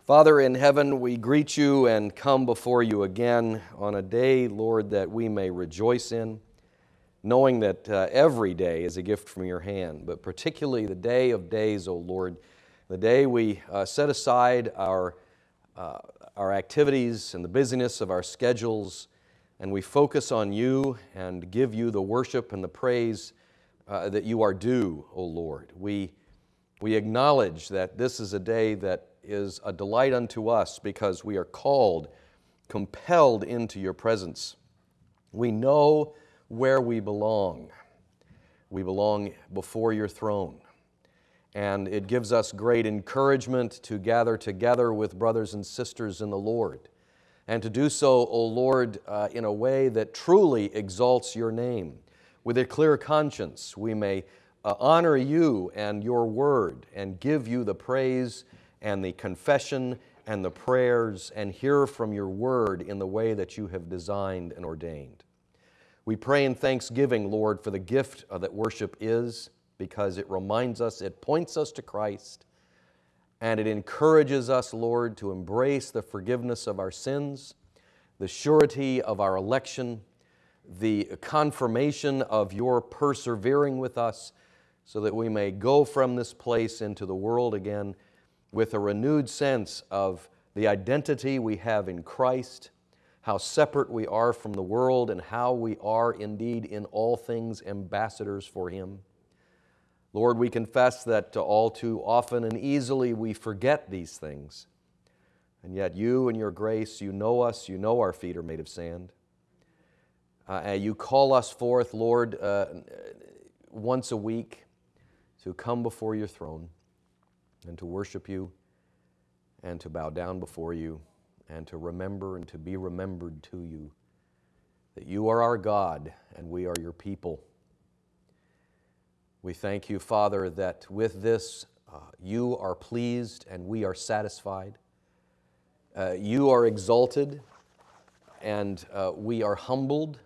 Father in heaven, we greet you and come before you again on a day, Lord, that we may rejoice in, knowing that every day is a gift from your hand, but particularly the day of days, O Lord, the day we set aside our activities and the busyness of our schedules, and we focus on you and give you the worship and the praise that you are due, O Lord. We acknowledge that this is a day that is a delight unto us because we are called, compelled into your presence. We know where we belong. We belong before your throne. And it gives us great encouragement to gather together with brothers and sisters in the Lord, and to do so, O Lord, in a way that truly exalts your name. With a clear conscience, we may honor you and your word and give you the praise and the confession and the prayers and hear from your word in the way that you have designed and ordained. We pray in thanksgiving, Lord, for the gift that worship is, because it reminds us, it points us to Christ, and it encourages us, Lord, to embrace the forgiveness of our sins, the surety of our election, the confirmation of your persevering with us, so that we may go from this place into the world again with a renewed sense of the identity we have in Christ, how separate we are from the world, and how we are indeed in all things ambassadors for Him. Lord, we confess that all too often and easily we forget these things, and yet you in your grace, you know us, you know our feet are made of sand. You call us forth, Lord, once a week to come before your throne and to worship you and to bow down before you and to remember and to be remembered to you, that you are our God and we are your people. We thank you, Father, that with this you are pleased and we are satisfied. You are exalted and we are humbled.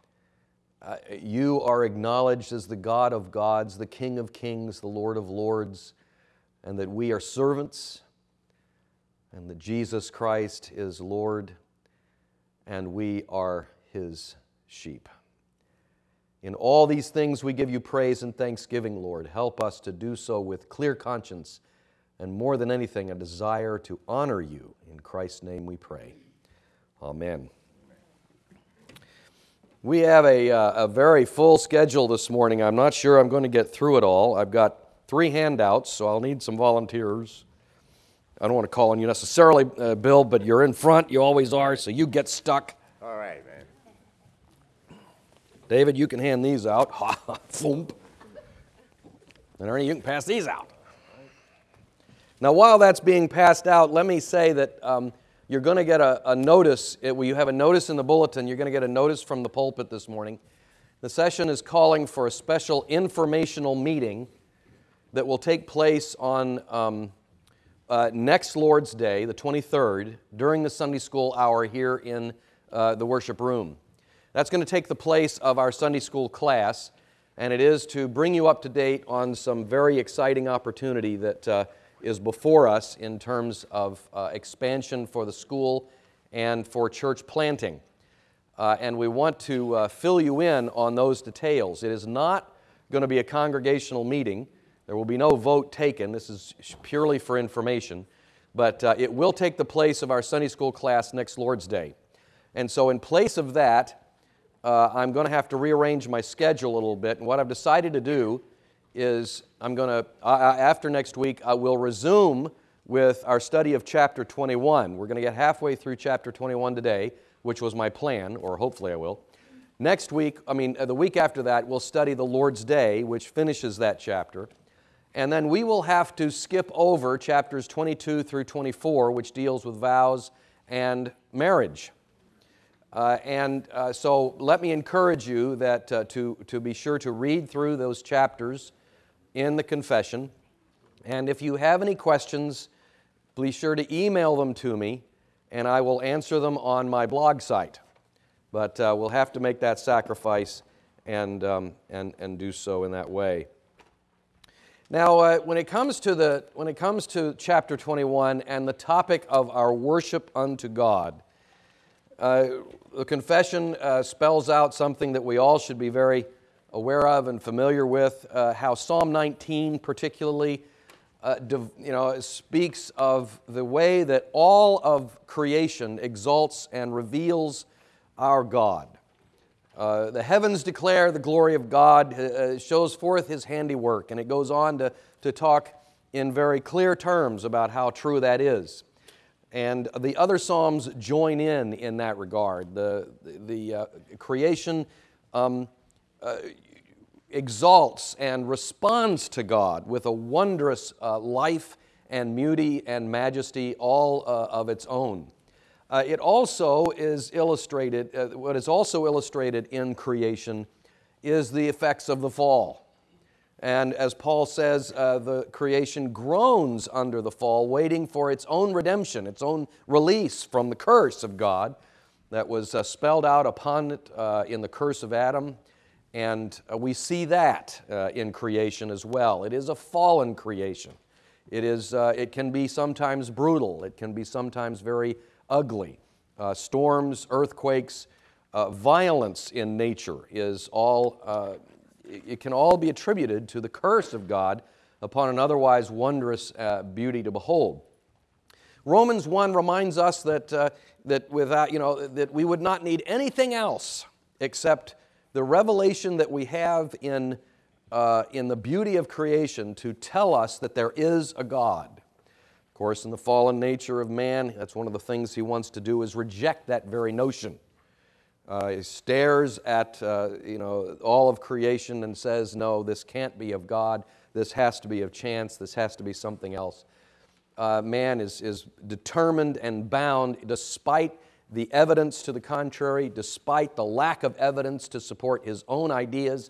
You are acknowledged as the God of gods, the King of kings, the Lord of lords, and that we are servants, and that Jesus Christ is Lord, and we are His sheep. In all these things we give you praise and thanksgiving, Lord. Help us to do so with clear conscience, and more than anything, a desire to honor you. In Christ's name we pray. Amen. We have a very full schedule this morning. I'm not sure I'm going to get through it all. I've got 3 handouts, so I'll need some volunteers. I don't want to call on you necessarily, Bill, but you're in front. You always are, so you get stuck. All right, man. David, you can hand these out. Thump. And Ernie, you can pass these out. Now, while that's being passed out, let me say that you're going to get a notice. You have a notice in the bulletin. You're going to get a notice from the pulpit this morning. The session is calling for a special informational meeting that will take place on next Lord's Day, the 23rd, during the Sunday school hour here in the worship room. That's going to take the place of our Sunday school class, and it is to bring you up to date on some very exciting opportunity that is before us in terms of expansion for the school and for church planting. And we want to fill you in on those details. It is not going to be a congregational meeting. There will be no vote taken. This is purely for information. But it will take the place of our Sunday school class next Lord's Day. And so in place of that, I'm going to have to rearrange my schedule a little bit. And what I've decided to do is after next week, I will resume with our study of chapter 21. We're going to get halfway through chapter 21 today, which was my plan, or hopefully I will. Next week, the week after that, we'll study the Lord's Day, which finishes that chapter. And then we will have to skip over chapters 22 through 24, which deals with vows and marriage. So let me encourage you that to be sure to read through those chapters in the confession. And if you have any questions, be sure to email them to me, and I will answer them on my blog site. But we'll have to make that sacrifice and do so in that way. Now, when it comes to chapter 21 and the topic of our worship unto God, the confession spells out something that we all should be very aware of and familiar with, how Psalm 19 particularly speaks of the way that all of creation exalts and reveals our God. The heavens declare the glory of God, shows forth His handiwork, and it goes on to talk in very clear terms about how true that is. And the other Psalms join in that regard. The creation exalts and responds to God with a wondrous life and beauty and majesty all of its own. It also is illustrated, what is also illustrated in creation is the effects of the fall. And as Paul says, the creation groans under the fall, waiting for its own redemption, its own release from the curse of God that was spelled out upon it in the curse of Adam. And we see that in creation as well. It is a fallen creation. It can be sometimes brutal. It can be sometimes very ugly. Storms, earthquakes, violence in nature is all, it can all be attributed to the curse of God upon an otherwise wondrous beauty to behold. Romans 1 reminds us that that we would not need anything else except the revelation that we have in the beauty of creation to tell us that there is a God. Of course, in the fallen nature of man, that's one of the things he wants to do is reject that very notion. He stares at all of creation and says, no, this can't be of God. This has to be of chance. This has to be something else. Man is determined and bound, despite the evidence to the contrary, despite the lack of evidence to support his own ideas.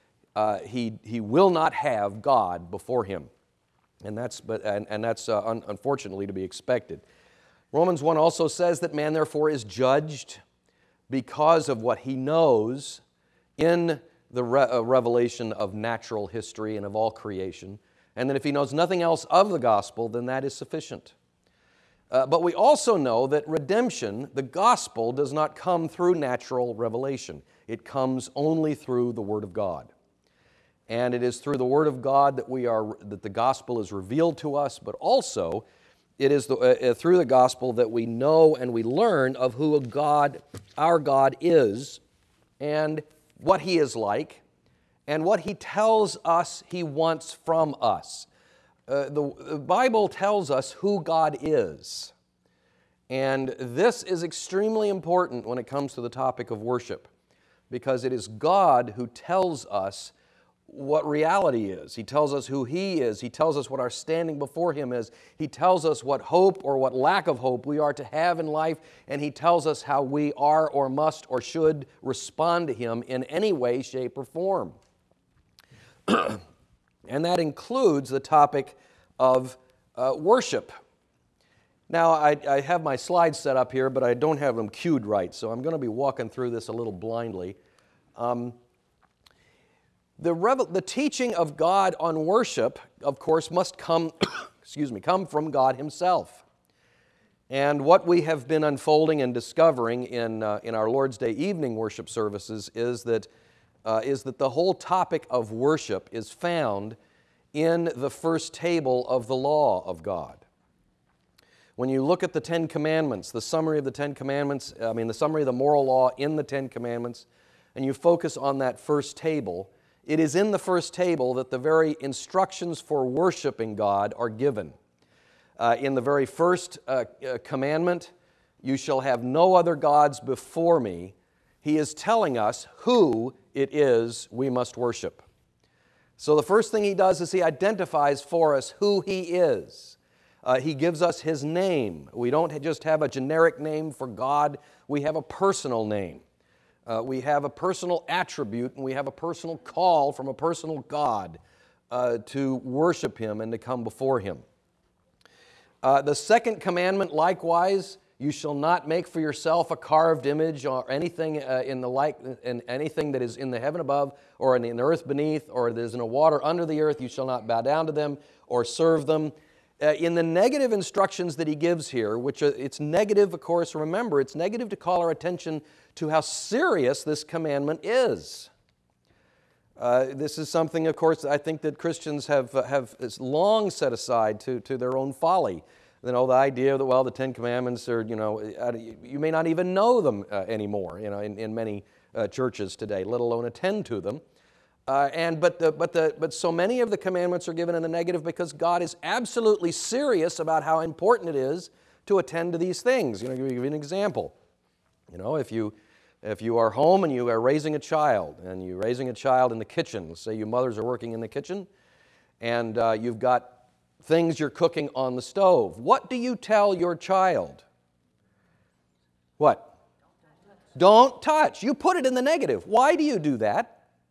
He will not have God before him. And that's unfortunately to be expected. Romans 1 also says that man therefore is judged because of what he knows in the revelation of natural history and of all creation, and that if he knows nothing else of the gospel, then that is sufficient. But we also know that redemption, the gospel, does not come through natural revelation. It comes only through the Word of God. And it is through the Word of God that the gospel is revealed to us, but also it is through the gospel that we know and we learn of who our God is, and what He is like, and what He tells us He wants from us. The Bible tells us who God is, and this is extremely important when it comes to the topic of worship, because it is God who tells us what reality is. He tells us who He is. He tells us what our standing before Him is. He tells us what hope or what lack of hope we are to have in life, and He tells us how we are or must or should respond to Him in any way, shape, or form. And that includes the topic of worship. Now, I have my slides set up here, but I don't have them cued right, so I'm going to be walking through this a little blindly. The teaching of God on worship, of course, must come, come from God Himself. And what we have been unfolding and discovering in our Lord's Day evening worship services is that the whole topic of worship is found in the first table of the law of God. When you look at the Ten Commandments, the summary of the Ten Commandments, the summary of the moral law in the Ten Commandments, and you focus on that first table, it is in the first table that the very instructions for worshiping God are given. In the very first commandment, you shall have no other gods before me, He is telling us who it is we must worship. So the first thing He does is He identifies for us who He is. He gives us His name. We don't just have a generic name for God, we have a personal name. We have a personal attribute, and we have a personal call from a personal God to worship Him and to come before Him. The second commandment, likewise, You shall not make for yourself a carved image or anything in anything that is in the heaven above, or in the earth beneath, or that is in the water under the earth. You shall not bow down to them or serve them. In the negative instructions that he gives here, which it's negative, of course, remember, it's negative to call our attention to how serious this commandment is. This is something, of course, I think that Christians have long set aside to their own folly. You know, the idea that, well, the Ten Commandments are, you may not even know them anymore, in many churches today, let alone attend to them. But so many of the commandments are given in the negative because God is absolutely serious about how important it is to attend to these things. I'll give you an example. If you are home and you are raising a child, and you're raising a child in the kitchen, let's say you mothers are working in the kitchen, and you've got things you're cooking on the stove. What do you tell your child? What? Don't touch. You put it in the negative. Why do you do that?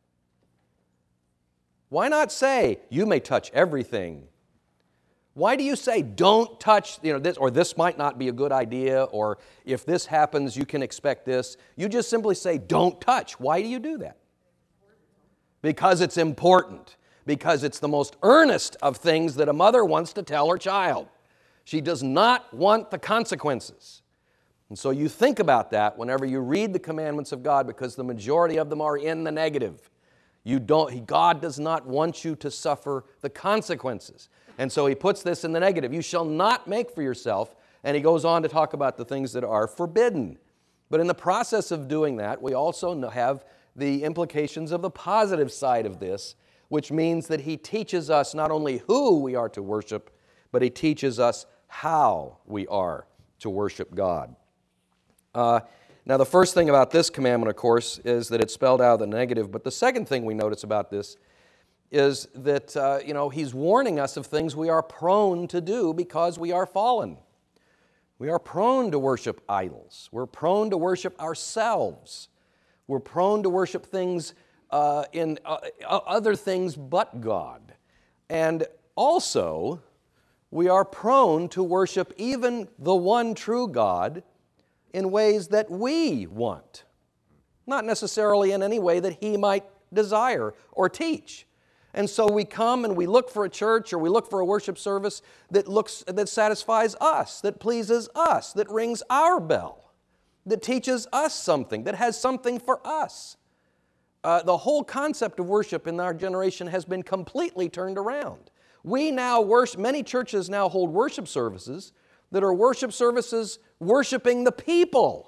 Why not say, you may touch everything? Why do you say, don't touch this, or this might not be a good idea, or if this happens, you can expect this? You just simply say, don't touch. Why do you do that? Because it's important. Because it's the most earnest of things that a mother wants to tell her child. She does not want the consequences. And so you think about that whenever you read the commandments of God, because the majority of them are in the negative. God does not want you to suffer the consequences. And so he puts this in the negative. You shall not make for yourself. And he goes on to talk about the things that are forbidden. But in the process of doing that, we also have the implications of the positive side of this, which means that he teaches us not only who we are to worship, but he teaches us how we are to worship God. Now, the first thing about this commandment, of course, is that it's spelled out of the negative. But the second thing we notice about this is that, he's warning us of things we are prone to do because we are fallen. We are prone to worship idols. We're prone to worship ourselves. We're prone to worship things in other things but God. And also, we are prone to worship even the one true God in ways that we want, not necessarily in any way that he might desire or teach. And so we come and we look for a church, or we look for a worship service that satisfies us, that pleases us, that rings our bell, that teaches us something, that has something for us. The whole concept of worship in our generation has been completely turned around. Many churches now hold worship services that are worship services worshiping the people.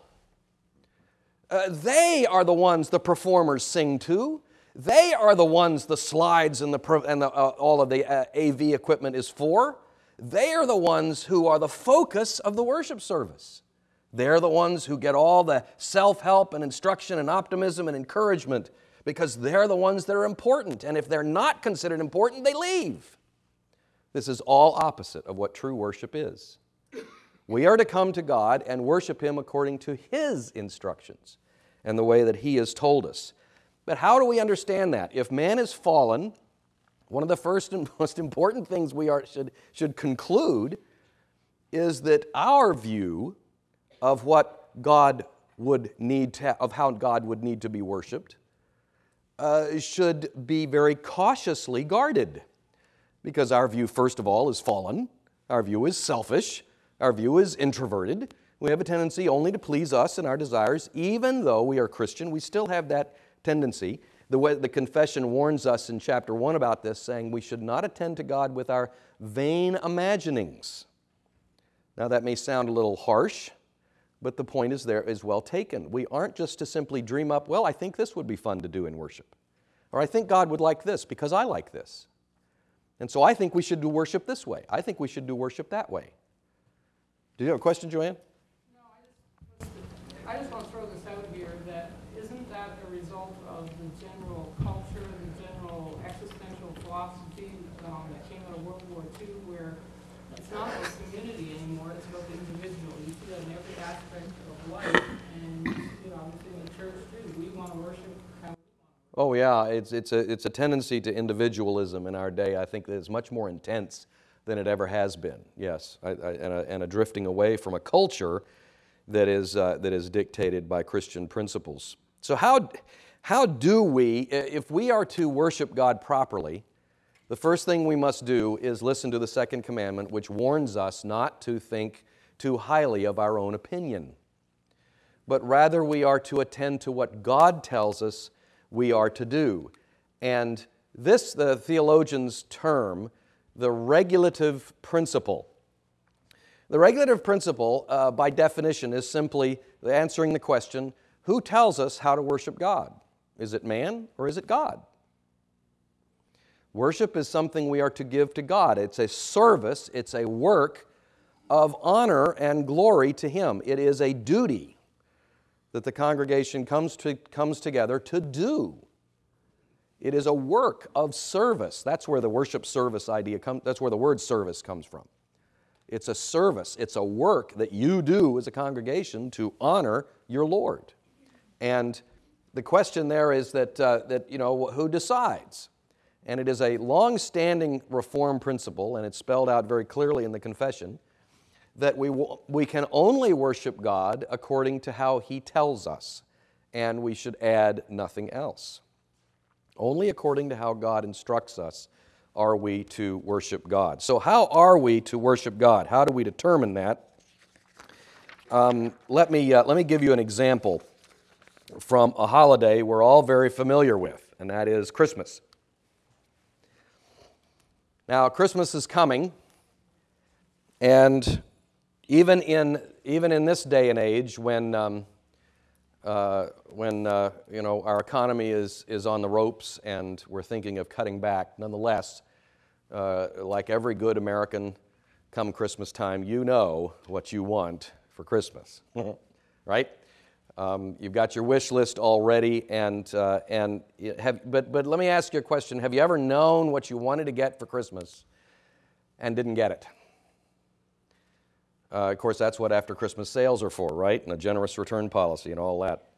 They are the ones the performers sing to. They are the ones the slides and all of the AV equipment is for. They are the ones who are the focus of the worship service. They're the ones who get all the self-help and instruction and optimism and encouragement, because they're the ones that are important. And if they're not considered important, they leave. This is all opposite of what true worship is. We are to come to God and worship Him according to His instructions and the way that He has told us. But how do we understand that? If man is fallen, one of the first and most important things we should conclude is that our view of what God would need of how God would need to be worshiped should be very cautiously guarded. Because our view, first of all, is fallen. Our view is selfish. Our view is introverted. We have a tendency only to please us and our desires. Even though we are Christian, we still have that tendency. The way the confession warns us in chapter 1 about this, saying we should not attend to God with our vain imaginings. Now that may sound a little harsh, but the point is well taken. We aren't just to simply dream up, well, I think this would be fun to do in worship. Or I think God would like this because I like this. And so I think we should do worship this way. I think we should do worship that way. Do you have a question, Joanne? No, I just want to throw this out here, that isn't that a result of the general culture, the general existential philosophy that came out of World War II, where it's not about community anymore, it's about the individual. You see that in every aspect of life, and you see it obviously in the church too. We want to worship how we want to. Oh yeah, it's a tendency to individualism in our day. I think that it's much more intense than it ever has been, yes, and a drifting away from a culture that is dictated by Christian principles. So how do we, if we are to worship God properly, the first thing we must do is listen to the second commandment, which warns us not to think too highly of our own opinion, but rather we are to attend to what God tells us we are to do. And this, the theologians term the regulative principle. The regulative principle, by definition, is simply answering the question, who tells us how to worship God? Is it man or is it God? Worship is something we are to give to God. It's a service, it's a work of honor and glory to Him. It is a duty that the congregation comes together to do. It is a work of service. That's where the worship service idea comes, that's where the word service comes from. It's a service, it's a work that you do as a congregation to honor your Lord. And the question there is that who decides? And it is a long-standing Reformed principle, and it's spelled out very clearly in the confession, that we can only worship God according to how He tells us, and we should add nothing else. Only according to how God instructs us are we to worship God. So how are we to worship God? How do we determine that? Let me give you an example from a holiday we're all very familiar with, and that is Christmas. Now, Christmas is coming, and even in this day and age, when our economy is on the ropes and we're thinking of cutting back, nonetheless, like every good American, come Christmas time, you know what you want for Christmas, right? You've got your wish list already, but let me ask you a question. Have you ever known what you wanted to get for Christmas and didn't get it? Of course, that's what after Christmas sales are for, right? And a generous return policy and all that.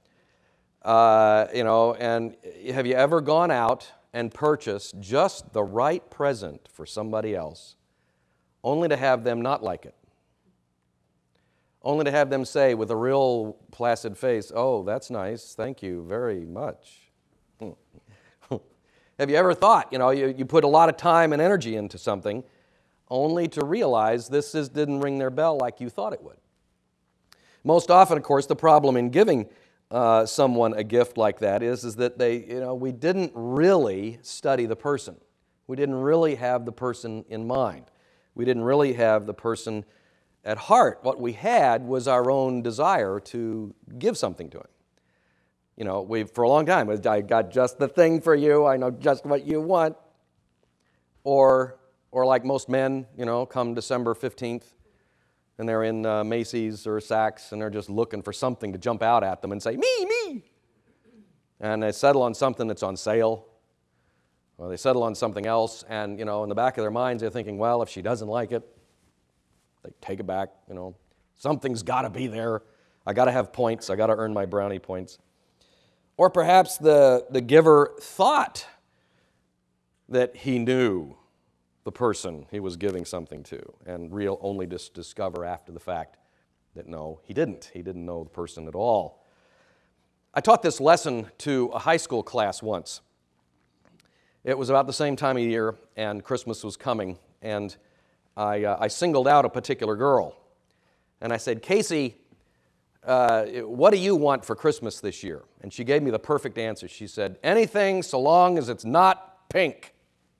And have you ever gone out and purchased just the right present for somebody else, only to have them not like it? Only to have them say with a real placid face, "Oh, that's nice, thank you very much." Have you ever thought, you put a lot of time and energy into something, only to realize this didn't ring their bell like you thought it would? Most often, of course, the problem in giving someone a gift like that is that we didn't really study the person. We didn't really have the person in mind. We didn't really have the person at heart. What we had was our own desire to give something to him. For a long time, I got just the thing for you, I know just what you want. Or like most men, come December 15th, and they're in Macy's or Saks, and they're just looking for something to jump out at them and say, me! And they settle on something that's on sale, or they settle on something else, and, in the back of their minds, they're thinking, well, if she doesn't like it, they take it back, something's got to be there. I got to have points. I got to earn my brownie points. Or perhaps the giver thought that he knew the person he was giving something to, and only just discover after the fact that no, he didn't. He didn't know the person at all. I taught this lesson to a high school class once. It was about the same time of year, and Christmas was coming, and I singled out a particular girl, and I said, "Casey, what do you want for Christmas this year?" And she gave me the perfect answer. She said, "Anything so long as it's not pink."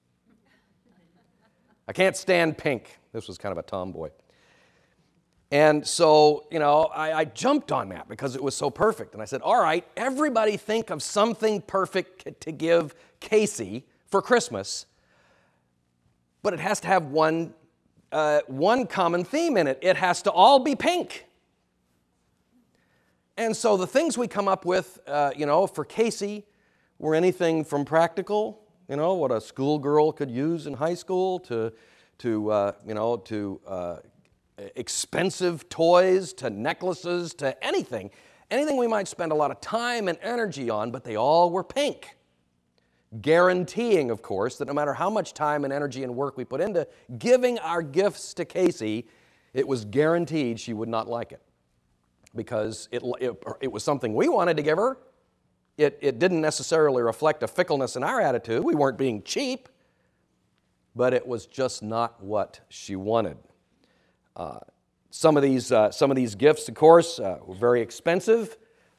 I can't stand pink. This was kind of a tomboy. And so, I jumped on that because it was so perfect. And I said, all right, everybody think of something perfect to give Casey for Christmas, but it has to have one common theme in it. It has to all be pink. And so the things we come up with, for Casey were anything from practical, what a schoolgirl could use in high school, to expensive toys, to necklaces, to anything we might spend a lot of time and energy on, but they all were pink. Guaranteeing, of course, that no matter how much time and energy and work we put into giving our gifts to Casey, it was guaranteed she would not like it. because it was something we wanted to give her. It didn't necessarily reflect a fickleness in our attitude. We weren't being cheap, but it was just not what she wanted. Some of these gifts, of course, were very expensive.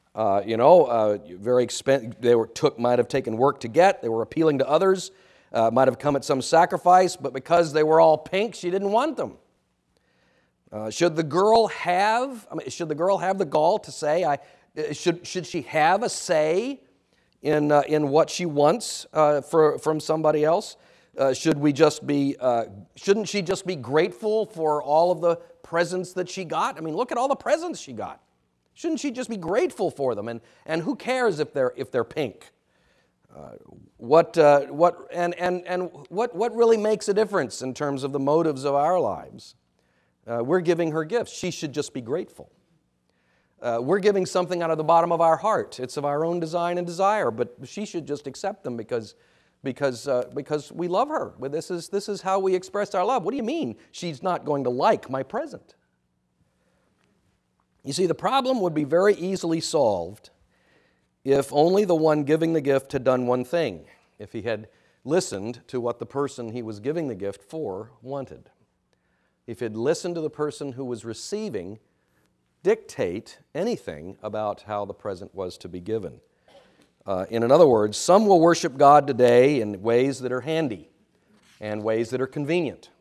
Very expensive. Might have taken work to get. They were appealing to others. Might have come at some sacrifice, but because they were all pink, she didn't want them. Should the girl have the gall to say, should she have a say in what she wants from somebody else? Shouldn't she just be grateful for all of the presents that she got? I mean, look at all the presents she got. Shouldn't she just be grateful for them? And who cares if they're pink? What really makes a difference in terms of the motives of our lives? We're giving her gifts. She should just be grateful. We're giving something out of the bottom of our heart. It's of our own design and desire, but she should just accept them because we love her. This is how we express our love. What do you mean she's not going to like my present? You see, the problem would be very easily solved if only the one giving the gift had done one thing, if he had listened to what the person he was giving the gift for wanted. If he had listened to the person who was receiving dictate anything about how the present was to be given. In other words, some will worship God today in ways that are handy and ways that are convenient.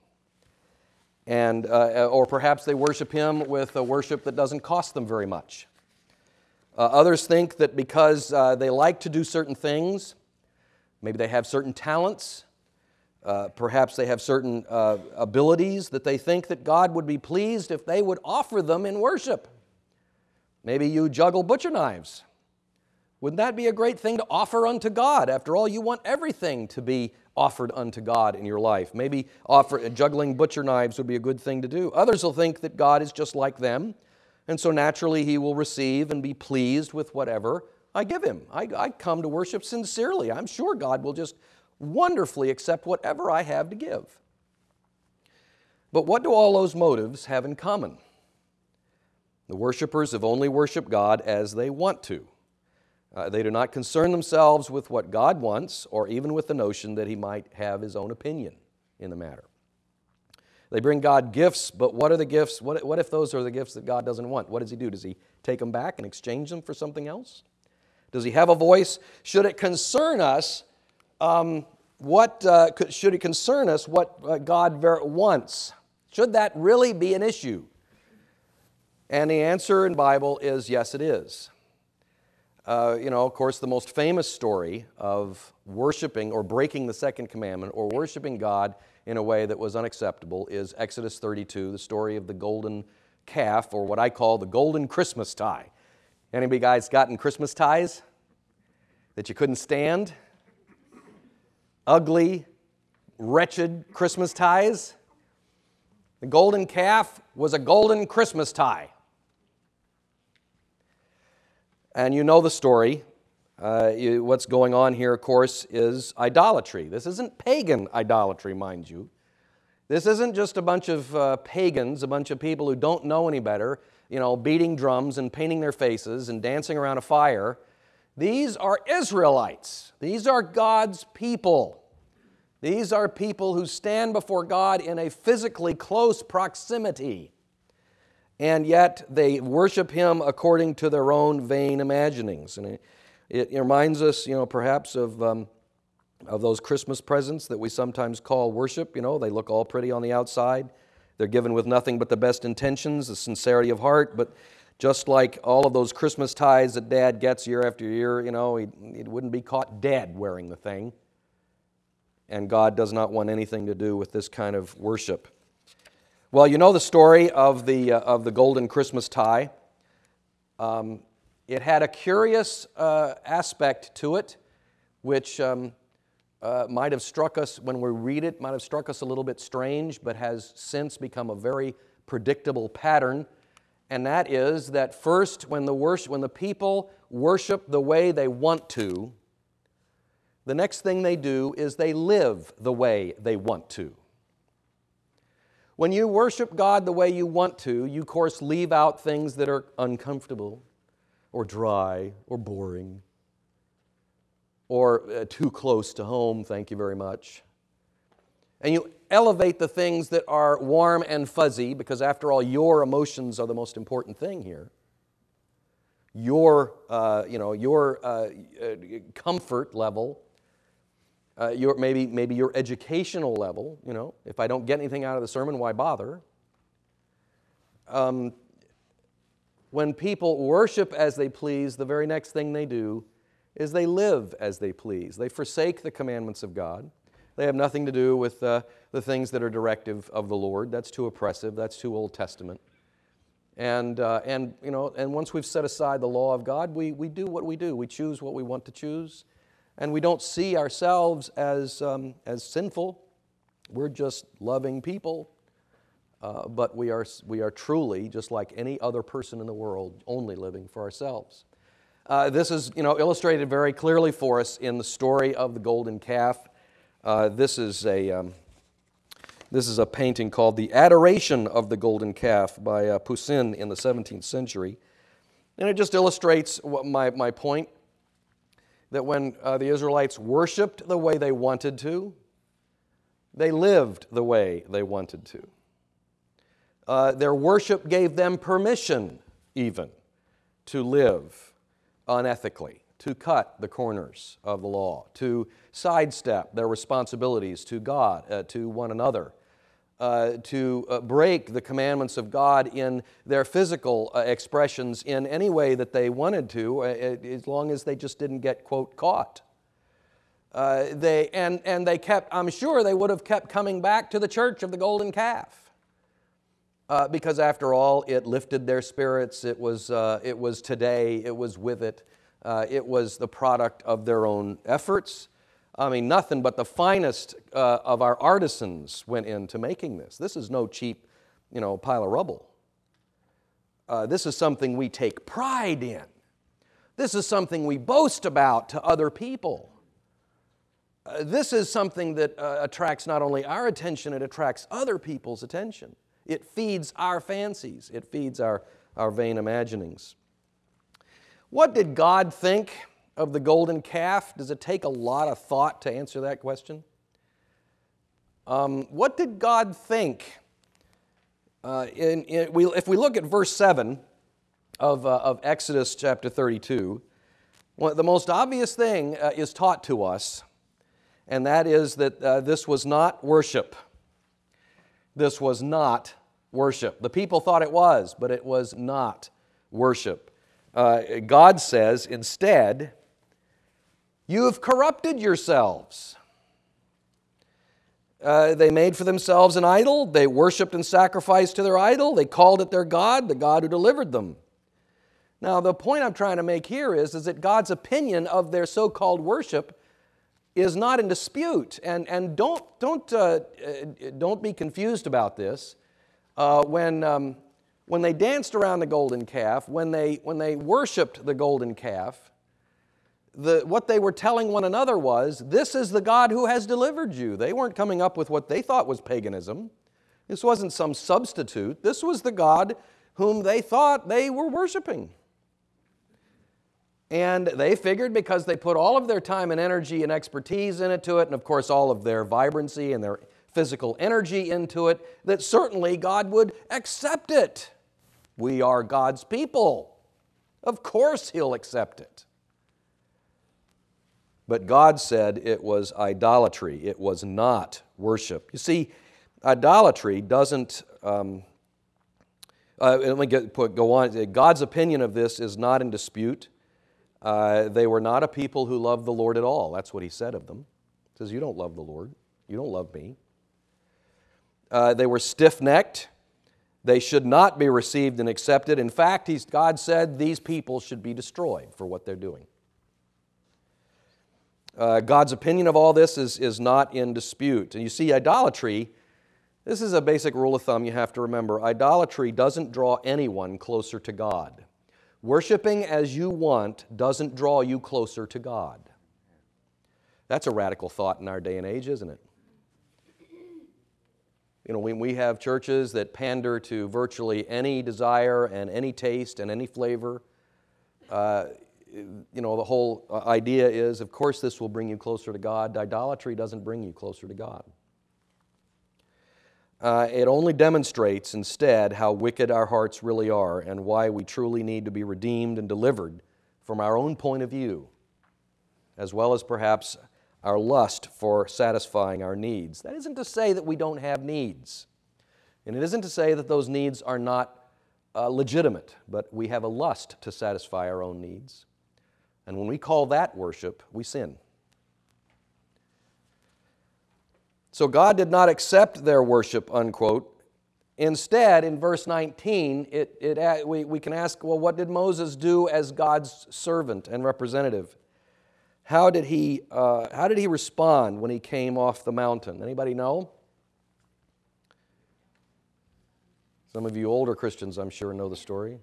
Or perhaps they worship Him with a worship that doesn't cost them very much. Others think that because they like to do certain things, maybe they have certain talents, perhaps they have certain abilities that they think that God would be pleased if they would offer them in worship. Maybe you juggle butcher knives. Wouldn't that be a great thing to offer unto God? After all, you want everything to be offered unto God in your life. Maybe juggling butcher knives would be a good thing to do. Others will think that God is just like them, and so naturally He will receive and be pleased with whatever I give Him. I come to worship sincerely. I'm sure God will just wonderfully accept whatever I have to give. But what do all those motives have in common? The worshipers have only worshiped God as they want to. They do not concern themselves with what God wants or even with the notion that He might have His own opinion in the matter. They bring God gifts, but what are the gifts? What if those are the gifts that God doesn't want? What does He do? Does He take them back and exchange them for something else? Does He have a voice? Should it concern us what God wants? Should that really be an issue? And the answer in the Bible is yes, it is. Of course, the most famous story of worshiping or breaking the second commandment or worshiping God in a way that was unacceptable is Exodus 32, the story of the golden calf, or what I call the golden Christmas tie. Anybody guys gotten Christmas ties that you couldn't stand? Ugly, wretched Christmas ties? The golden calf was a golden Christmas tie. And you know the story. What's going on here, of course, is idolatry. This isn't pagan idolatry, mind you. This isn't just a bunch of pagans, a bunch of people who don't know any better, beating drums and painting their faces and dancing around a fire. These are Israelites. These are God's people. These are people who stand before God in a physically close proximity. And yet they worship Him according to their own vain imaginings. And it reminds us, perhaps of those Christmas presents that we sometimes call worship. They look all pretty on the outside. They're given with nothing but the best intentions, the sincerity of heart. But just like all of those Christmas ties that Dad gets year after year, he wouldn't be caught dead wearing the thing. And God does not want anything to do with this kind of worship. Well, you know the story of the golden Christmas tie. It had a curious aspect to it, which might have struck us when we read it, might have struck us a little bit strange, but has since become a very predictable pattern. And that is that first, when the people worship the way they want to, the next thing they do is they live the way they want to. When you worship God the way you want to, you, of course, leave out things that are uncomfortable or dry or boring or too close to home, thank you very much. And you elevate the things that are warm and fuzzy, because after all, your emotions are the most important thing here. Your comfort level, maybe your educational level. If I don't get anything out of the sermon, why bother? When people worship as they please, the very next thing they do is they live as they please. They forsake the commandments of God. They have nothing to do with the things that are directive of the Lord. That's too oppressive. That's too Old Testament. And once we've set aside the law of God, we do what we do. We choose what we want to choose, and we don't see ourselves as sinful. We're just loving people, but we are truly, just like any other person in the world, only living for ourselves. This is illustrated very clearly for us in the story of the golden calf. This is a painting called The Adoration of the Golden Calf by Poussin in the 17th century. And it just illustrates my point, that when the Israelites worshiped the way they wanted to, they lived the way they wanted to. Their worship gave them permission, even, to live unethically, to cut the corners of the law, to sidestep their responsibilities to God, to one another, to break the commandments of God in their physical expressions in any way that they wanted to, as long as they just didn't get, quote, caught. They kept, I'm sure they would have kept coming back to the church of the golden calf. Because after all, it lifted their spirits. It was today. It was with it. It was the product of their own efforts. I mean, nothing but the finest of our artisans went into making this. This is no cheap, pile of rubble. This is something we take pride in. This is something we boast about to other people. This is something that attracts not only our attention, it attracts other people's attention. It feeds our fancies. It feeds our vain imaginings. What did God think of the golden calf? Does it take a lot of thought to answer that question? What did God think? If we look at verse 7 of Exodus chapter 32, the most obvious thing is taught to us, and that is that this was not worship. This was not worship. The people thought it was, but it was not worship. God says, instead, you have corrupted yourselves. They made for themselves an idol. They worshiped and sacrificed to their idol. They called it their God, the God who delivered them. Now, the point I'm trying to make here is that God's opinion of their so-called worship is not in dispute. And don't be confused about this. When they danced around the golden calf, when they worshipped the golden calf, what they were telling one another was, this is the God who has delivered you. They weren't coming up with what they thought was paganism. This wasn't some substitute. This was the God whom they thought they were worshiping. And they figured, because they put all of their time and energy and expertise into it, and of course all of their vibrancy and their physical energy into it, that certainly God would accept it. We are God's people. Of course He'll accept it. But God said it was idolatry. It was not worship. You see, idolatry doesn't... go on. God's opinion of this is not in dispute. They were not a people who loved the Lord at all. That's what He said of them. He says, you don't love the Lord. You don't love me. They were stiff-necked. They should not be received and accepted. In fact, God said these people should be destroyed for what they're doing. God's opinion of all this is not in dispute. And you see, idolatry, this is a basic rule of thumb you have to remember. Idolatry doesn't draw anyone closer to God. Worshipping as you want doesn't draw you closer to God. That's a radical thought in our day and age, isn't it? When we have churches that pander to virtually any desire and any taste and any flavor, the whole idea is, of course, this will bring you closer to God. Idolatry doesn't bring you closer to God. It only demonstrates instead how wicked our hearts really are and why we truly need to be redeemed and delivered from our own point of view, as well as perhaps our lust for satisfying our needs. That isn't to say that we don't have needs, and it isn't to say that those needs are not legitimate, but we have a lust to satisfy our own needs. And when we call that worship, we sin. So God did not accept their worship, unquote. Instead, in verse 19, we can ask, well, what did Moses do as God's servant and representative? How did he respond when he came off the mountain? Anybody know? Some of you older Christians, I'm sure, know the story.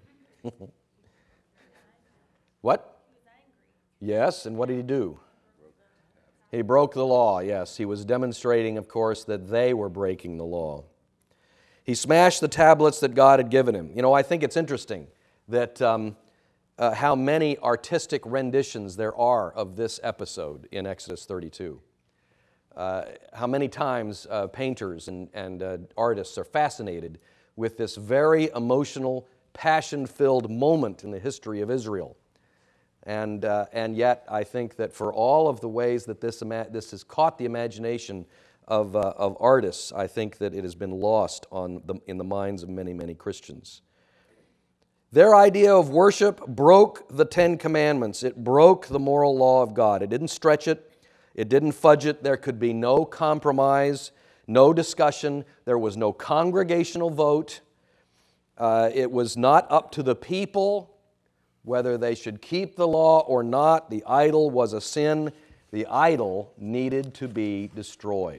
What? Yes, and what did he do? He broke the law, yes. He was demonstrating, of course, that they were breaking the law. He smashed the tablets that God had given him. I think it's interesting that how many artistic renditions there are of this episode in Exodus 32. How many times painters and artists are fascinated with this very emotional, passion-filled moment in the history of Israel. And yet, I think that for all of the ways that this has caught the imagination of artists, I think that it has been lost in the minds of many, many Christians. Their idea of worship broke the Ten Commandments. It broke the moral law of God. It didn't stretch it. It didn't fudge it. There could be no compromise, no discussion. There was no congregational vote. It was not up to the people whether they should keep the law or not. The idol was a sin. The idol needed to be destroyed.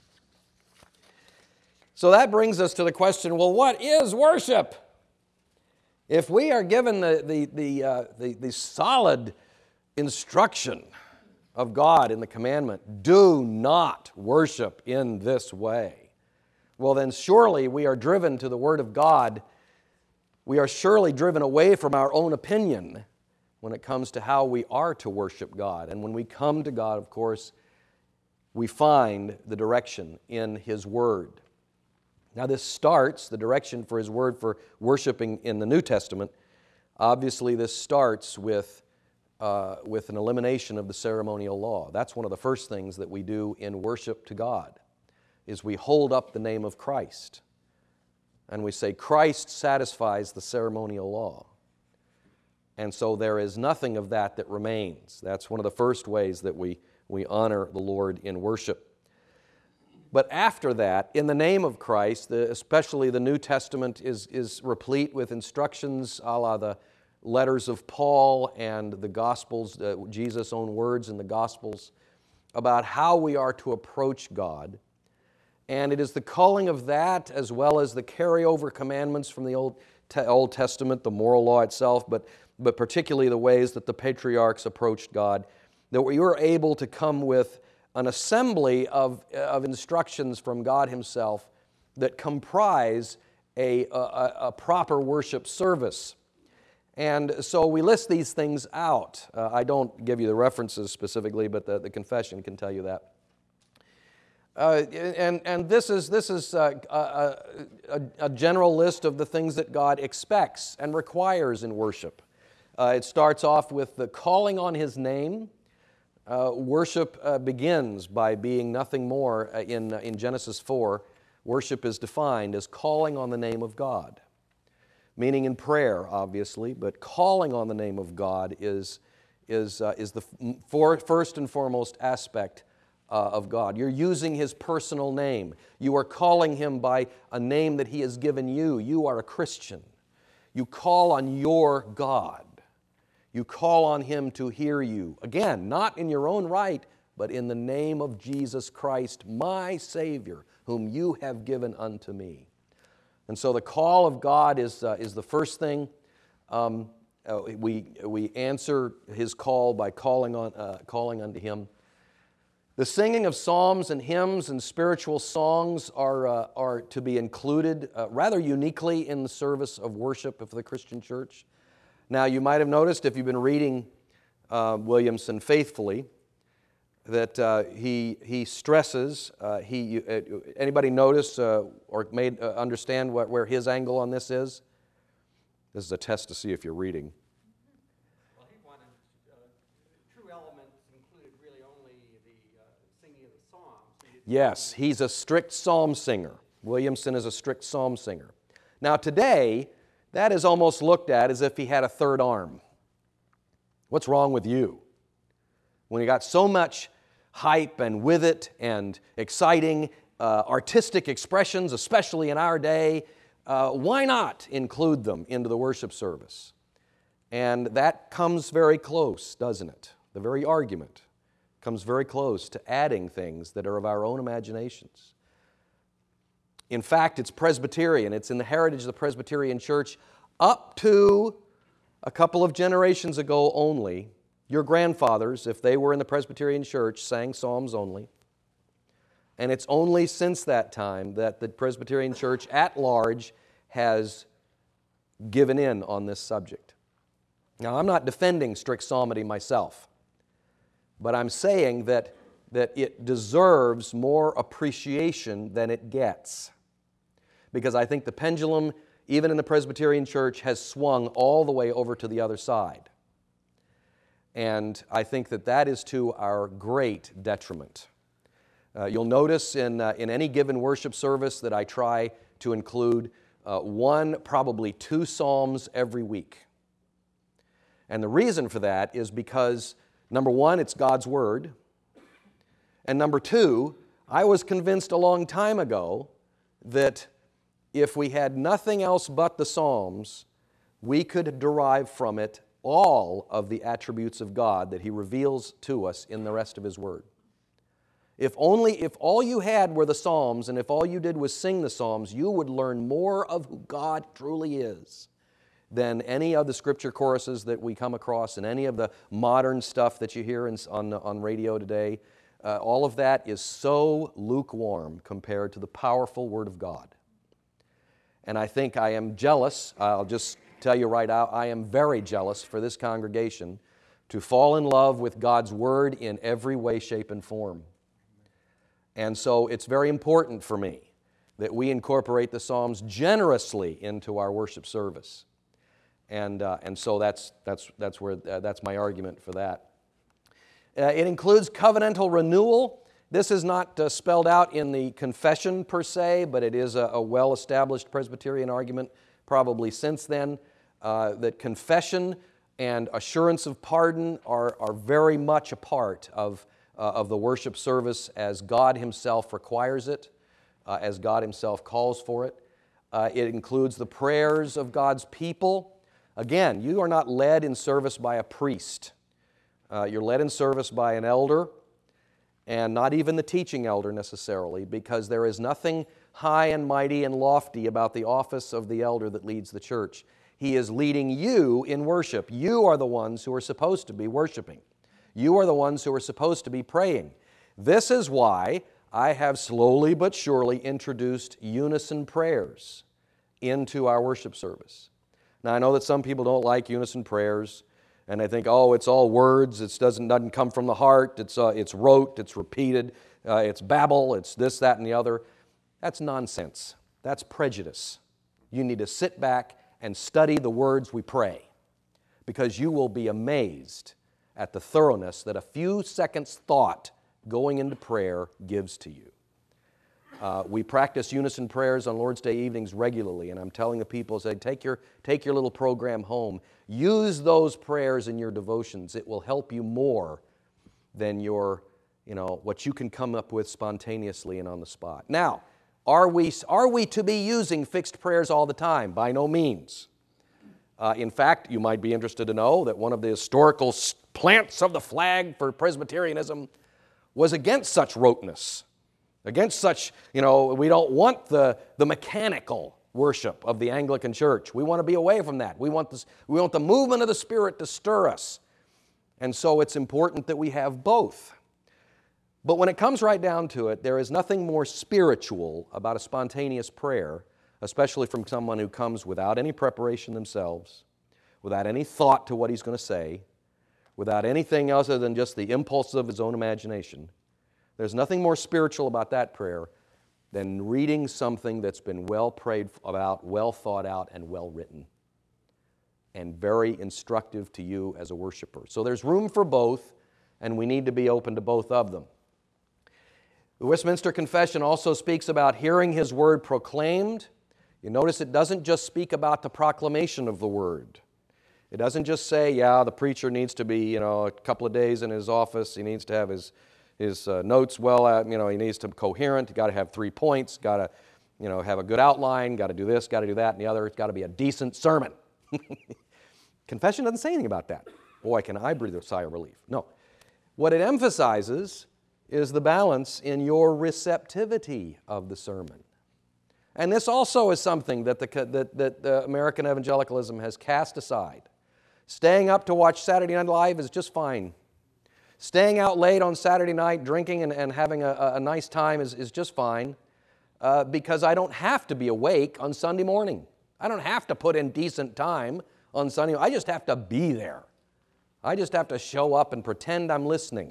So that brings us to the question, well, what is worship? If we are given the solid instruction of God in the commandment, do not worship in this way, well then surely we are driven to the Word of God. We are surely driven away from our own opinion when it comes to how we are to worship God. And when we come to God, of course, we find the direction in His Word. Now this starts, the direction for His Word for worshiping in the New Testament, obviously this starts with an elimination of the ceremonial law. That's one of the first things that we do in worship to God, is we hold up the name of Christ. And we say, Christ satisfies the ceremonial law. And so there is nothing of that remains. That's one of the first ways that we honor the Lord in worship. But after that, in the name of Christ, especially the New Testament is replete with instructions a la the letters of Paul and the Gospels, Jesus' own words in the Gospels, about how we are to approach God. And it is the calling of that, as well as the carryover commandments from the Old Testament, the moral law itself, but particularly the ways that the patriarchs approached God, that we were able to come with an assembly of instructions from God Himself that comprise a proper worship service. And so we list these things out. I don't give you the references specifically, but the confession can tell you that. And this is a general list of the things that God expects and requires in worship. It starts off with the calling on His name. Worship begins by being nothing more. In Genesis 4, worship is defined as calling on the name of God, meaning in prayer, obviously, but calling on the name of God is the first and foremost aspect of God. You're using His personal name. You are calling Him by a name that He has given you. You are a Christian. You call on your God. You call on Him to hear you. Again, not in your own right, but in the name of Jesus Christ, my Savior, whom you have given unto me. And so the call of God is the first thing. We answer His call by calling unto Him. The singing of psalms and hymns and spiritual songs are to be included rather uniquely in the service of worship of the Christian church. Now, you might have noticed if you've been reading Williamson faithfully that he stresses, anybody notice or made understand where his angle on this is? This is a test to see if you're reading. Well, he wanted true elements included really only the singing of the psalms. Yes, he's a strict psalm singer. Williamson is a strict psalm singer. Now today, that is almost looked at as if he had a third arm. What's wrong with you? When you got so much hype and with it and exciting artistic expressions, especially in our day, why not include them into the worship service? And that comes very close, doesn't it? The very argument comes very close to adding things that are of our own imaginations. In fact, it's Presbyterian. It's in the heritage of the Presbyterian Church up to a couple of generations ago only. Your grandfathers, if they were in the Presbyterian Church, sang psalms only. And it's only since that time that the Presbyterian Church at large has given in on this subject. Now, I'm not defending strict psalmody myself, but I'm saying that it deserves more appreciation than it gets. Because I think the pendulum, even in the Presbyterian Church, has swung all the way over to the other side. And I think that is to our great detriment. You'll notice in any given worship service that I try to include one, probably two psalms every week. And the reason for that is because, number one, it's God's Word. And number two, I was convinced a long time ago that if we had nothing else but the Psalms, we could derive from it all of the attributes of God that He reveals to us in the rest of His Word. If all you had were the Psalms, and if all you did was sing the Psalms, you would learn more of who God truly is than any of the scripture choruses that we come across and any of the modern stuff that you hear on radio today. All of that is so lukewarm compared to the powerful Word of God. And I think I am jealous, I'll just tell you right out, I am very jealous for this congregation to fall in love with God's Word in every way, shape, and form. And so it's very important for me that we incorporate the Psalms generously into our worship service. And so that's my argument for that. It includes covenantal renewal. This is not spelled out in the confession per se, but it is a well-established Presbyterian argument probably since then, that confession and assurance of pardon are very much a part of the worship service as God Himself requires it, as God Himself calls for it. It includes the prayers of God's people. Again, you are not led in service by a priest. You're led in service by an elder, and not even the teaching elder necessarily, because there is nothing high and mighty and lofty about the office of the elder that leads the church. He is leading you in worship. You are the ones who are supposed to be worshiping. You are the ones who are supposed to be praying. This is why I have slowly but surely introduced unison prayers into our worship service. Now, I know that some people don't like unison prayers, and they think, oh, it's all words, it doesn't come from the heart, it's rote, it's repeated, it's babble, it's this, that, and the other. That's nonsense. That's prejudice. You need to sit back and study the words we pray, because you will be amazed at the thoroughness that a few seconds thought going into prayer gives to you. We practice unison prayers on Lord's Day evenings regularly, and I'm telling the people, say, take your little program home. Use those prayers in your devotions. It will help you more than what you can come up with spontaneously and on the spot. Now, are we to be using fixed prayers all the time? By no means. In fact, you might be interested to know that one of the historical plants of the flag for Presbyterianism was against such roteness, against such, we don't want the mechanical worship of the Anglican Church. We want to be away from that. We want the movement of the Spirit to stir us. And so it's important that we have both. But when it comes right down to it, there is nothing more spiritual about a spontaneous prayer, especially from someone who comes without any preparation themselves, without any thought to what he's going to say, without anything else other than just the impulses of his own imagination. There's nothing more spiritual about that prayer than reading something that's been well prayed about, well thought out, and well written, and very instructive to you as a worshiper. So there's room for both, and we need to be open to both of them. The Westminster Confession also speaks about hearing His Word proclaimed. You notice it doesn't just speak about the proclamation of the Word. It doesn't just say, yeah, the preacher needs to be, a couple of days in his office, he needs to have his notes well, he needs to be coherent, got to have 3 points, got to, have a good outline, got to do this, got to do that, and the other, it's got to be a decent sermon. Confession doesn't say anything about that. Boy, can I breathe a sigh of relief. No. What it emphasizes is the balance in your receptivity of the sermon. And this also is something that the American evangelicalism has cast aside. Staying up to watch Saturday Night Live is just fine. Staying out late on Saturday night, drinking and having a nice time is just fine, because I don't have to be awake on Sunday morning. I don't have to put in decent time on Sunday. I just have to be there. I just have to show up and pretend I'm listening.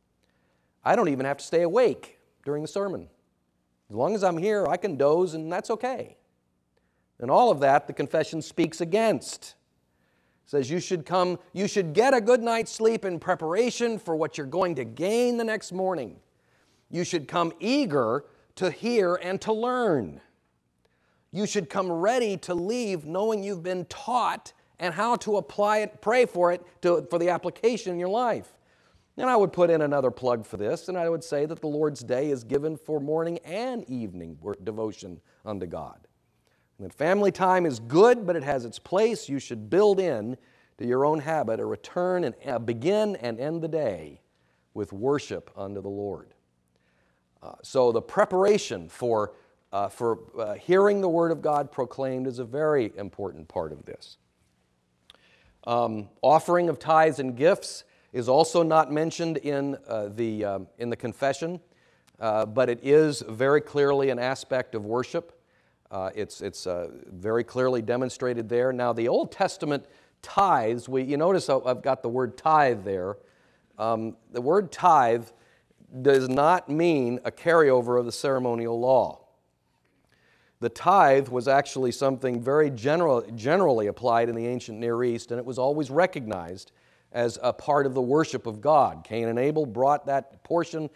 I don't even have to stay awake during the sermon. As long as I'm here, I can doze, and that's okay. And all of that, the confession speaks against. It says you should get a good night's sleep in preparation for what you're going to gain the next morning. You should come eager to hear and to learn. You should come ready to leave knowing you've been taught and how to apply it, pray for it, for the application in your life. And I would put in another plug for this, and I would say that the Lord's Day is given for morning and evening devotion unto God. And that family time is good, but it has its place. You should build in to your own habit a return and begin and end the day with worship unto the Lord. So the preparation for hearing the Word of God proclaimed is a very important part of this. Offering of tithes and gifts is also not mentioned in the confession, but it is very clearly an aspect of worship. It's very clearly demonstrated there. Now, the Old Testament tithes, you notice I've got the word tithe there. The word tithe does not mean a carryover of the ceremonial law. The tithe was actually something very generally applied in the ancient Near East, and it was always recognized as a part of the worship of God. Cain and Abel brought that portion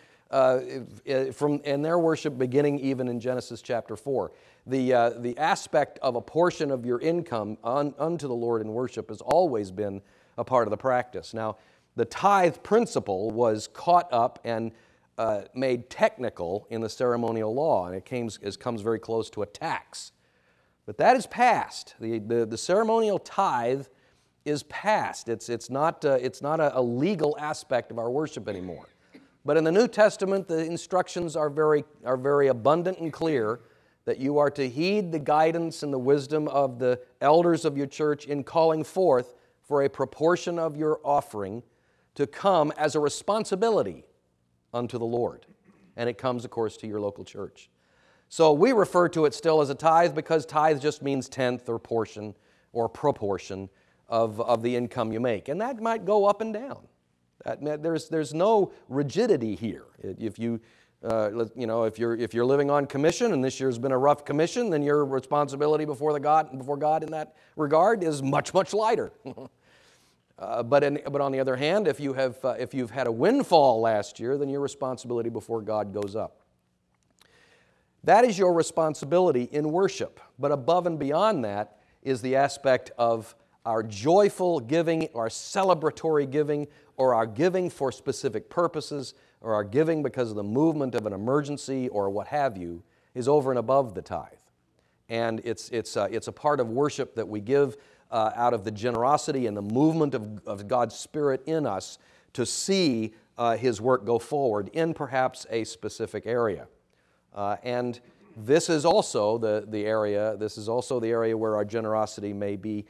in their worship beginning even in Genesis chapter 4. The aspect of a portion of your income unto the Lord in worship has always been a part of the practice. Now, the tithe principle was caught up and made technical in the ceremonial law, and it comes very close to a tax. But that is past. The ceremonial tithe is past. It's not a legal aspect of our worship anymore. But in the New Testament, the instructions are very abundant and clear that you are to heed the guidance and the wisdom of the elders of your church in calling forth for a proportion of your offering to come as a responsibility unto the Lord. And it comes, of course, to your local church. So we refer to it still as a tithe because tithe just means tenth or portion or proportion of the income you make. And that might go up and down. There's no rigidity here. If you're living on commission and this year's been a rough commission, then your responsibility before God in that regard is much, much lighter. But on the other hand, if you've had a windfall last year, then your responsibility before God goes up. That is your responsibility in worship. But above and beyond that is the aspect of our joyful giving, our celebratory giving, or our giving for specific purposes, or our giving because of the movement of an emergency or what have you, is over and above the tithe. And it's a part of worship that we give out of the generosity and the movement of God's Spirit in us to see His work go forward in perhaps a specific area. And this is also the area where our generosity may be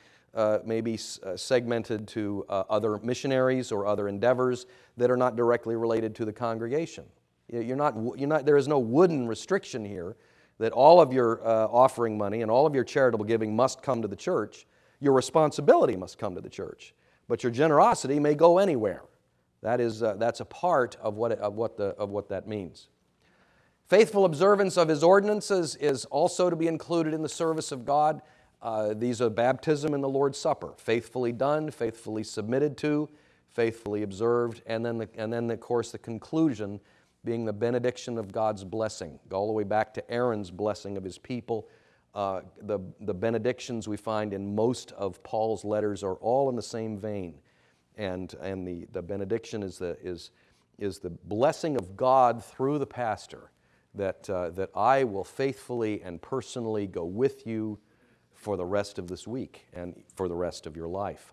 segmented to other missionaries or other endeavors that are not directly related to the congregation. There is no wooden restriction here that all of your offering money and all of your charitable giving must come to the church. Your responsibility must come to the church, but your generosity may go anywhere. That's a part of what that means. Faithful observance of His ordinances is also to be included in the service of God. These are baptism and the Lord's Supper, faithfully done, faithfully submitted to, faithfully observed, and then of course the conclusion being the benediction of God's blessing, all the way back to Aaron's blessing of his people. The benedictions we find in most of Paul's letters are all in the same vein, and the benediction is the blessing of God through the pastor that I will faithfully and personally go with you for the rest of this week and for the rest of your life.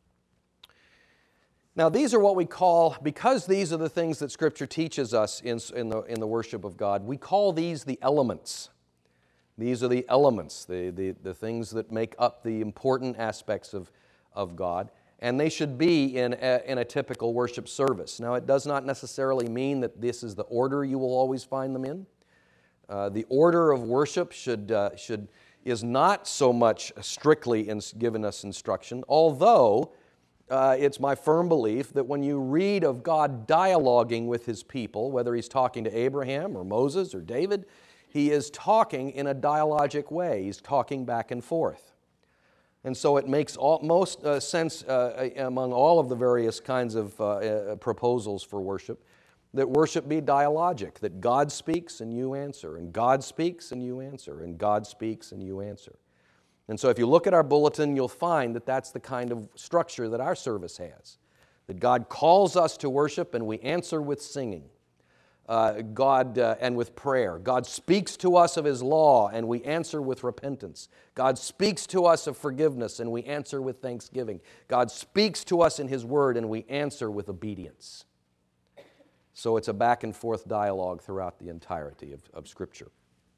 Now, these are what we call, because these are the things that Scripture teaches us in the worship of God, we call these the elements. These are the elements, the things that make up the important aspects of God, and they should be in a typical worship service. Now, it does not necessarily mean that this is the order you will always find them in. The order of worship is not so much strictly given us instruction, although it's my firm belief that when you read of God dialoguing with His people, whether He's talking to Abraham or Moses or David, He is talking in a dialogic way. He's talking back and forth. And so it makes most sense among all of the various kinds of proposals for worship that worship be dialogic, that God speaks and you answer, and God speaks and you answer, and God speaks and you answer. And so if you look at our bulletin, you'll find that that's the kind of structure that our service has, that God calls us to worship and we answer with singing, and with prayer. God speaks to us of His law and we answer with repentance. God speaks to us of forgiveness and we answer with thanksgiving. God speaks to us in His Word and we answer with obedience. So it's a back and forth dialogue throughout the entirety of Scripture.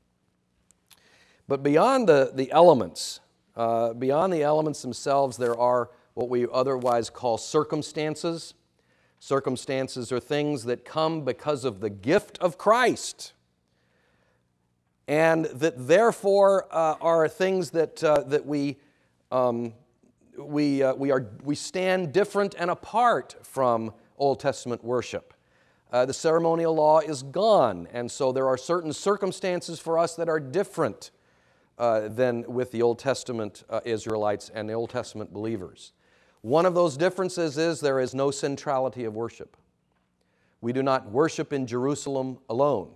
But beyond the elements themselves, there are what we otherwise call circumstances. Circumstances are things that come because of the gift of Christ, and that therefore are things that we stand different and apart from Old Testament worship. The ceremonial law is gone, and so there are certain circumstances for us that are different than with the Old Testament Israelites and the Old Testament believers. One of those differences is there is no centrality of worship. We do not worship in Jerusalem alone.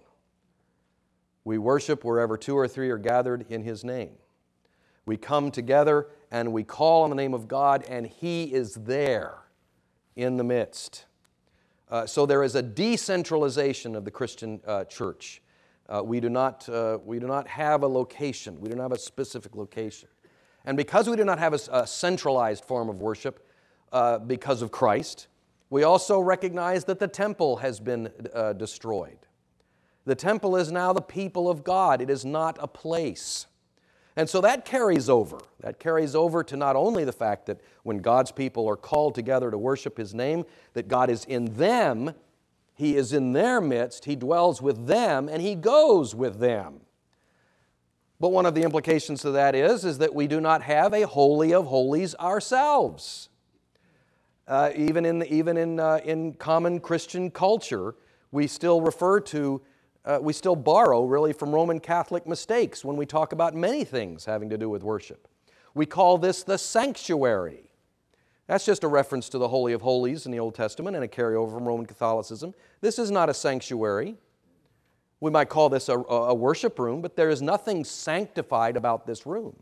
We worship wherever 2 or 3 are gathered in His name. We come together and we call on the name of God, and He is there in the midst. So there is a decentralization of the Christian church. We do not have a location. We do not have a specific location. And because we do not have a centralized form of worship because of Christ, we also recognize that the temple has been destroyed. The temple is now the people of God. It is not a place. And so that carries over. That carries over to not only the fact that when God's people are called together to worship His name, that God is in them, He is in their midst, He dwells with them, and He goes with them. But one of the implications of that is that we do not have a holy of holies ourselves. Even in common Christian culture, we still we still borrow really from Roman Catholic mistakes when we talk about many things having to do with worship. We call this the sanctuary. That's just a reference to the Holy of Holies in the Old Testament and a carryover from Roman Catholicism. This is not a sanctuary. We might call this a worship room, but there is nothing sanctified about this room.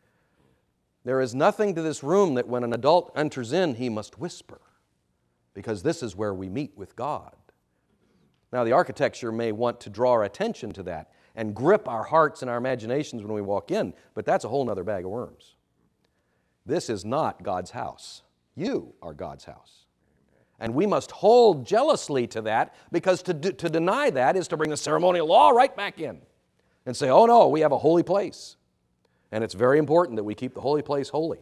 There is nothing to this room that when an adult enters in, he must whisper, because this is where we meet with God. Now, the architecture may want to draw our attention to that and grip our hearts and our imaginations when we walk in, but that's a whole other bag of worms. This is not God's house. You are God's house. And we must hold jealously to that, because to deny that is to bring the ceremonial law right back in and say, oh no, we have a holy place. And it's very important that we keep the holy place holy.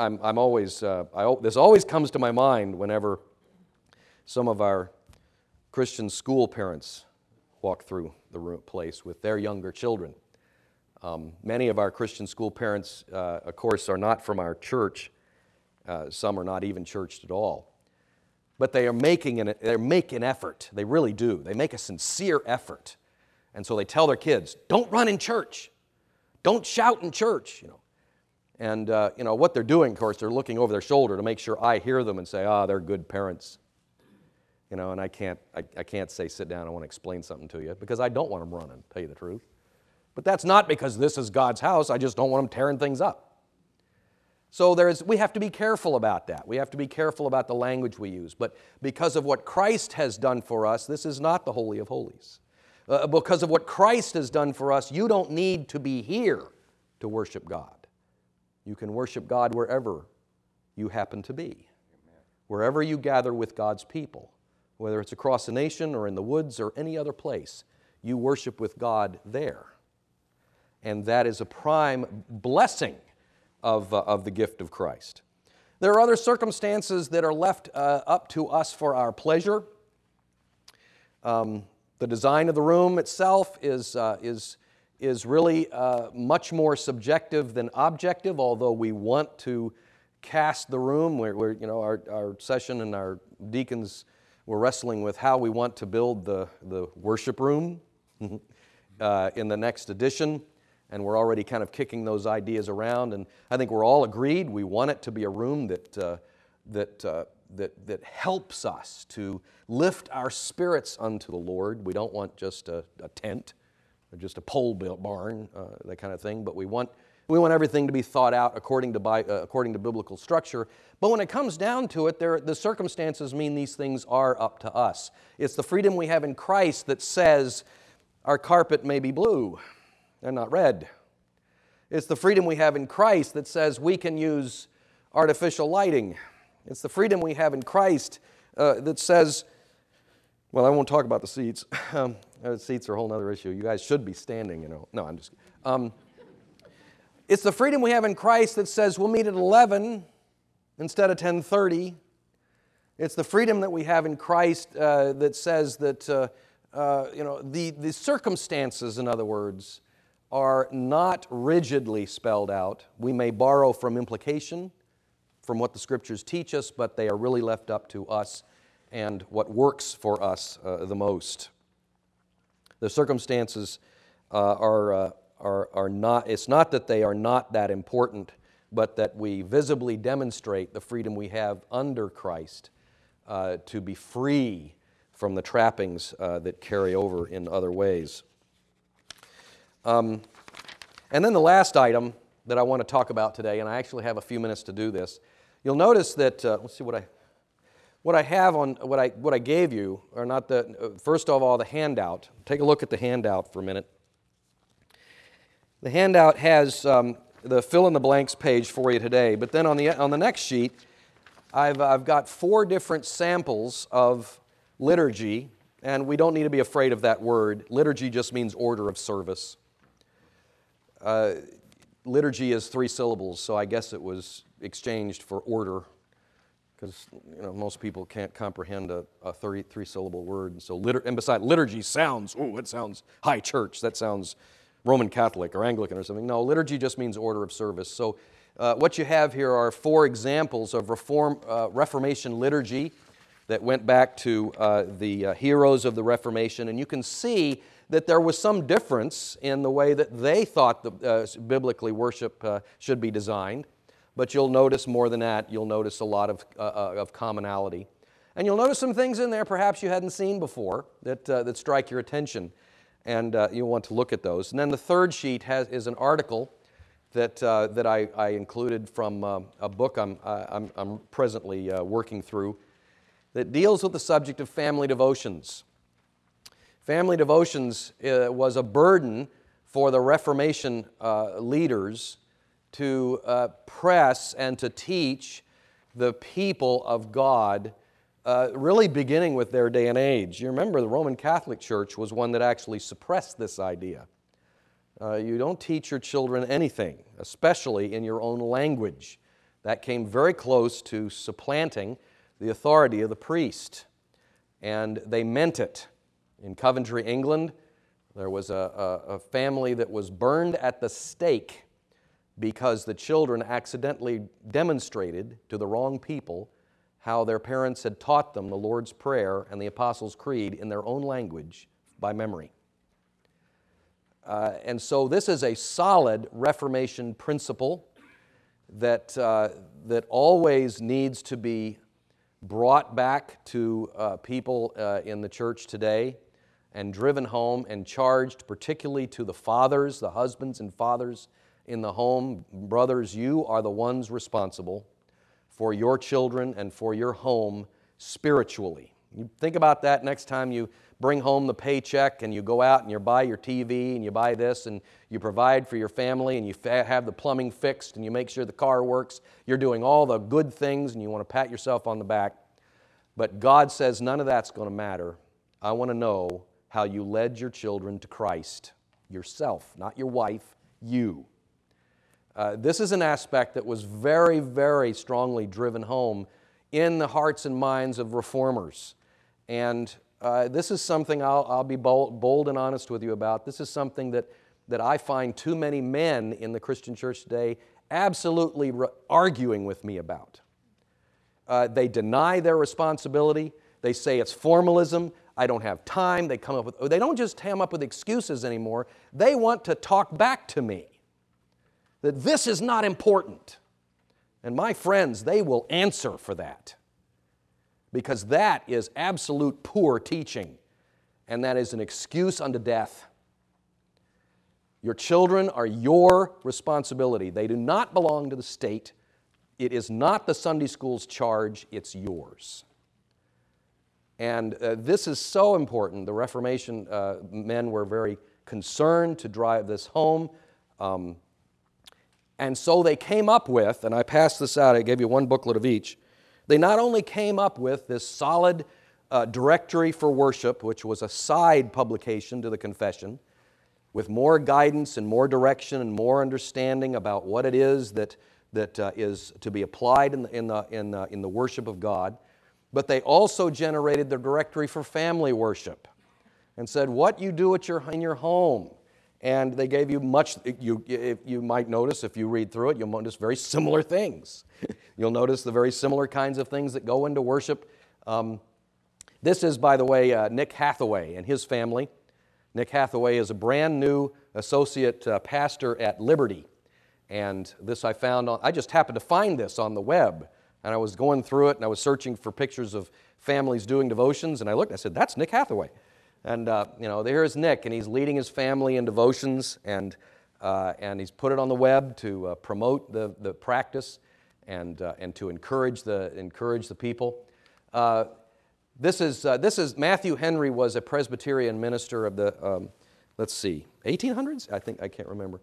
This always comes to my mind whenever some of our Christian school parents walk through the place with their younger children. Many of our Christian school parents, of course, are not from our church. Some are not even churched at all. But they make an effort. They really do. They make a sincere effort. And so they tell their kids, don't run in church. Don't shout in church, And, what they're doing, of course, they're looking over their shoulder to make sure I hear them and say, they're good parents. And I can't say, sit down, I want to explain something to you, because I don't want them running, tell you the truth. But that's not because this is God's house. I just don't want them tearing things up. So we have to be careful about that. We have to be careful about the language we use. But because of what Christ has done for us, this is not the Holy of Holies. Because of what Christ has done for us, you don't need to be here to worship God. You can worship God wherever you happen to be, wherever you gather with God's people, whether it's across the nation or in the woods or any other place. You worship with God there. And that is a prime blessing of the gift of Christ. There are other circumstances that are left up to us for our pleasure. The design of the room itself is really much more subjective than objective, although we want to cast the room. Our session and our deacons were wrestling with how we want to build the worship room in the next edition, and we're already kind of kicking those ideas around. And I think we're all agreed we want it to be a room that helps us to lift our spirits unto the Lord. We don't want just a tent or just a pole barn, that kind of thing, but we want everything to be thought out according to biblical structure. But when it comes down to it, the circumstances mean these things are up to us. It's the freedom we have in Christ that says our carpet may be blue and not red. It's the freedom we have in Christ that says we can use artificial lighting. It's the freedom we have in Christ that says, well, I won't talk about the seats. The seats are a whole other issue. You guys should be standing, No, I'm just kidding. It's the freedom we have in Christ that says we'll meet at 11 instead of 10:30. It's the freedom that we have in Christ that says that, the circumstances, in other words, are not rigidly spelled out. We may borrow from implication, from what the Scriptures teach us, but they are really left up to us and what works for us the most. The circumstances are not, it's not that they are not that important, but that we visibly demonstrate the freedom we have under Christ to be free from the trappings that carry over in other ways. And then the last item that I want to talk about today, and I actually have a few minutes to do this. You'll notice that, let's see what I have on, what I gave you, or not first of all, the handout. Take a look at the handout for a minute. The handout has the fill-in-the-blanks page for you today, but then on the next sheet, I've got 4 different samples of liturgy, and we don't need to be afraid of that word. Liturgy just means order of service. Liturgy is 3 syllables, so I guess it was exchanged for order, because most people can't comprehend a 33-syllable word. And so, and besides, liturgy sounds, it sounds high church. That sounds Roman Catholic or Anglican or something. No, liturgy just means order of service. So what you have here are 4 examples of Reformation liturgy that went back to the heroes of the Reformation, and you can see that there was some difference in the way that they thought biblically worship should be designed. But you'll notice more than that. You'll notice a lot of commonality. And you'll notice some things in there perhaps you hadn't seen before that strike your attention. And you'll want to look at those. And then the third sheet is an article that I included from a book I'm presently working through that deals with the subject of family devotions. Family devotions was a burden for the Reformation leaders to press and to teach the people of God, really beginning with their day and age. You remember the Roman Catholic Church was one that actually suppressed this idea. You don't teach your children anything, especially in your own language. That came very close to supplanting the authority of the priest. and they meant it. In Coventry, England, there was a family that was burned at the stake because the children accidentally demonstrated to the wrong people how their parents had taught them the Lord's Prayer and the Apostles' Creed in their own language by memory. And so this is a solid Reformation principle that always needs to be brought back to people in the church today and driven home and charged particularly to the fathers, the husbands and fathers in the home. Brothers, you are the ones responsible for your children and for your home spiritually. You think about that next time you bring home the paycheck and you go out and you buy your TV and you buy this and you provide for your family and you have the plumbing fixed and you make sure the car works. You're doing all the good things and you want to pat yourself on the back. But God says none of that's going to matter. I want to know how you led your children to Christ. Yourself, not your wife, you. This is an aspect that was very, very strongly driven home in the hearts and minds of reformers. And this is something I'll be bold and honest with you about. This is something that I find too many men in the Christian church today absolutely arguing with me about. They deny their responsibility. They say it's formalism. I don't have time. They don't just come up with excuses anymore. They want to talk back to me that this is not important. And my friends, they will answer for that, because that is absolute poor teaching, and that is an excuse unto death. Your children are your responsibility. They do not belong to the state. It is not the Sunday school's charge, it's yours. And this is so important. The Reformation men were very concerned to drive this home. And so they came up with, and I passed this out, I gave you one booklet of each. They not only came up with this solid directory for worship, which was a side publication to the confession, with more guidance and more direction and more understanding about what it is that is to be applied in the worship of God, but they also generated the directory for family worship and said what you do in your home. And they gave you much, you might notice if you read through it, you'll notice very similar things. You'll notice the very similar kinds of things that go into worship. This is, by the way, Nick Hathaway and his family. Nick Hathaway is a brand new associate pastor at Liberty. And this I found I just happened to find this on the web. And I was going through it and I was searching for pictures of families doing devotions. And I looked and I said, that's Nick Hathaway. And, there's Nick, and he's leading his family in devotions, and he's put it on the web to promote the practice and to encourage the people. This is Matthew Henry was a Presbyterian minister of the 1800s? I can't remember.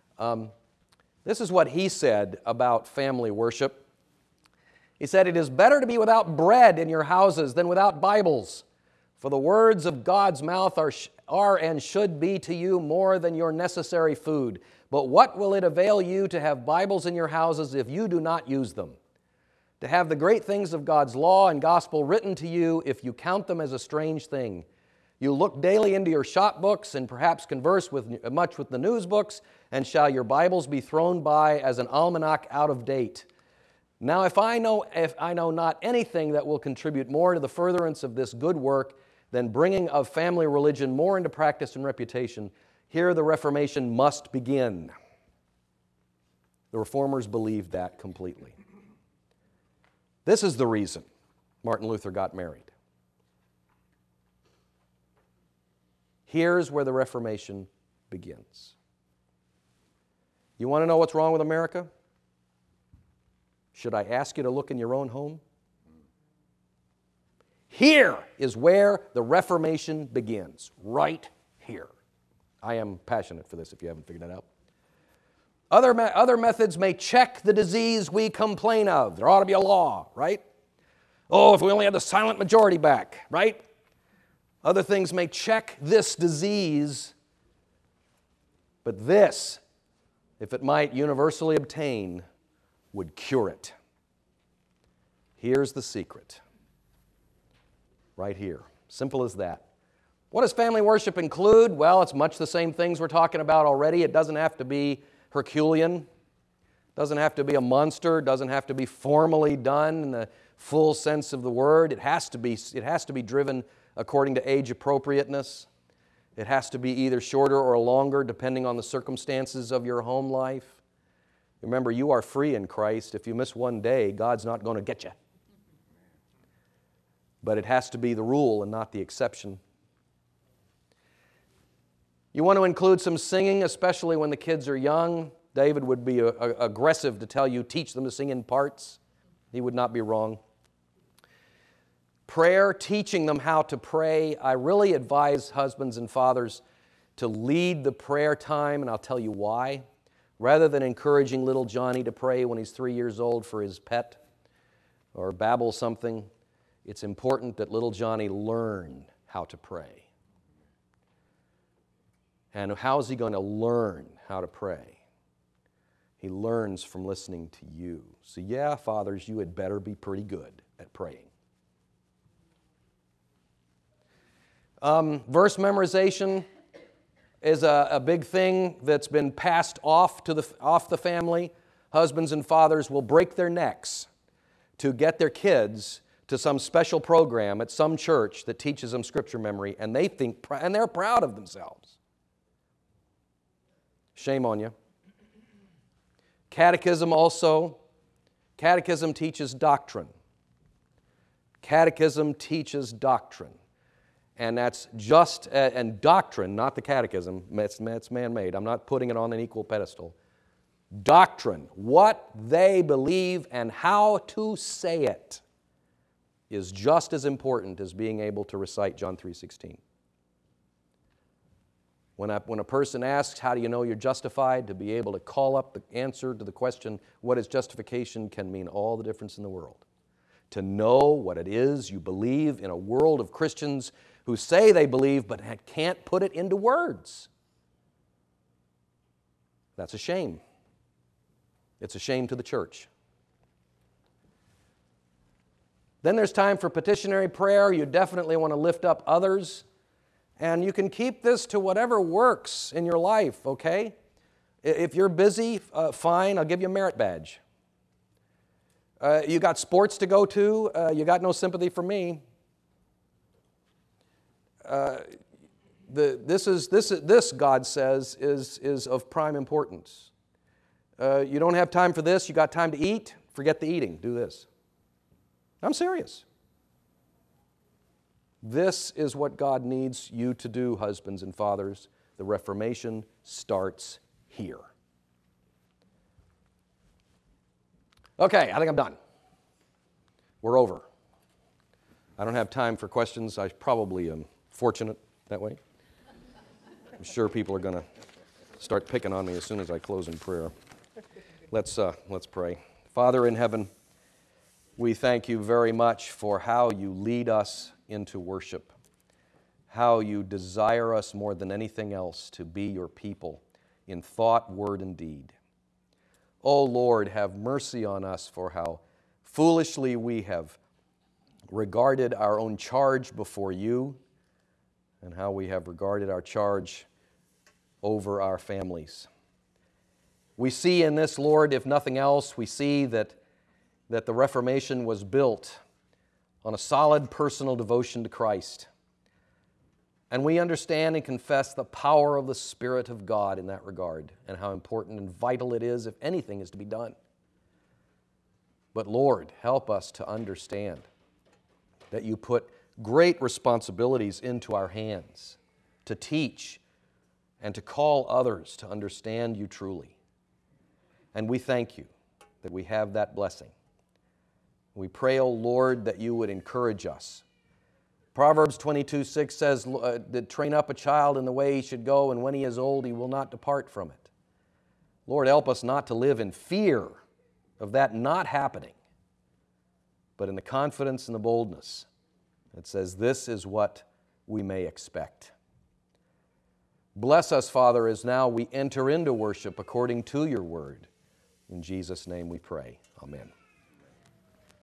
This is what he said about family worship. He said, "It is better to be without bread in your houses than without Bibles. For the words of God's mouth are and should be to you more than your necessary food. But what will it avail you to have Bibles in your houses if you do not use them? To have the great things of God's law and gospel written to you if you count them as a strange thing. You look daily into your shop books and perhaps converse much with the news books, and shall your Bibles be thrown by as an almanac out of date? Now if I know not anything that will contribute more to the furtherance of this good work than bringing of family religion more into practice and reputation, here the Reformation must begin." The Reformers believed that completely. This is the reason Martin Luther got married. Here's where the Reformation begins. You want to know what's wrong with America? Should I ask you to look in your own home? Here is where the Reformation begins, right here. I am passionate for this if you haven't figured that out. Other methods may check the disease we complain of. There ought to be a law, right? Oh, if we only had the silent majority back, right? Other things may check this disease, but this, if it might universally obtain, would cure it. Here's the secret. right here. Simple as that. What does family worship include? Well, it's much the same things we're talking about already. It doesn't have to be Herculean. Doesn't have to be a monster. Doesn't have to be formally done in the full sense of the word. It has to be driven according to age appropriateness. It has to be either shorter or longer depending on the circumstances of your home life. Remember, you are free in Christ. If you miss one day, God's not going to get you. But it has to be the rule and not the exception. You want to include some singing, especially when the kids are young. David would be aggressive to tell you, teach them to sing in parts. He would not be wrong. Prayer, teaching them how to pray. I really advise husbands and fathers to lead the prayer time, and I'll tell you why. Rather than encouraging little Johnny to pray when he's 3 years old for his pet or babble something, it's important that little Johnny learn how to pray. And how is he going to learn how to pray? He learns from listening to you. So yeah, fathers, you had better be pretty good at praying. Verse memorization is a big thing that's been passed off the family. Husbands and fathers will break their necks to get their kids to some special program at some church that teaches them scripture memory, and they're proud of themselves. Shame on you. Catechism also. Catechism teaches doctrine. Catechism teaches doctrine. And that's just, and doctrine, not the catechism, it's man-made. I'm not putting it on an equal pedestal. Doctrine, what they believe and how to say it, is just as important as being able to recite John 3:16. When a person asks, how do you know you're justified? To be able to call up the answer to the question, what is justification, can mean all the difference in the world. To know what it is you believe in a world of Christians who say they believe but can't put it into words. That's a shame. It's a shame to the church. Then there's time for petitionary prayer. You definitely want to lift up others. And you can keep this to whatever works in your life, okay? If you're busy, fine, I'll give you a merit badge. You got sports to go to, you got no sympathy for me. This, God says, is of prime importance. You don't have time for this, you got time to eat, forget the eating, do this. I'm serious. This is what God needs you to do, husbands and fathers. The Reformation starts here. Okay, I think I'm done. We're over. I don't have time for questions. I probably am fortunate that way. I'm sure people are going to start picking on me as soon as I close in prayer. Let's pray. Father in heaven, we thank you very much for how you lead us into worship, how you desire us more than anything else to be your people in thought, word, and deed. Oh Lord, have mercy on us for how foolishly we have regarded our own charge before you and how we have regarded our charge over our families. We see in this, Lord, if nothing else, we see that the Reformation was built on a solid personal devotion to Christ. And we understand and confess the power of the Spirit of God in that regard and how important and vital it is if anything is to be done. But Lord, help us to understand that you put great responsibilities into our hands to teach and to call others to understand you truly. And we thank you that we have that blessing. We pray, O Lord, that you would encourage us. Proverbs 22:6 says, that train up a child in the way he should go, and when he is old, he will not depart from it. Lord, help us not to live in fear of that not happening, but in the confidence and the boldness that says this is what we may expect. Bless us, Father, as now we enter into worship according to your word. In Jesus' name we pray. Amen.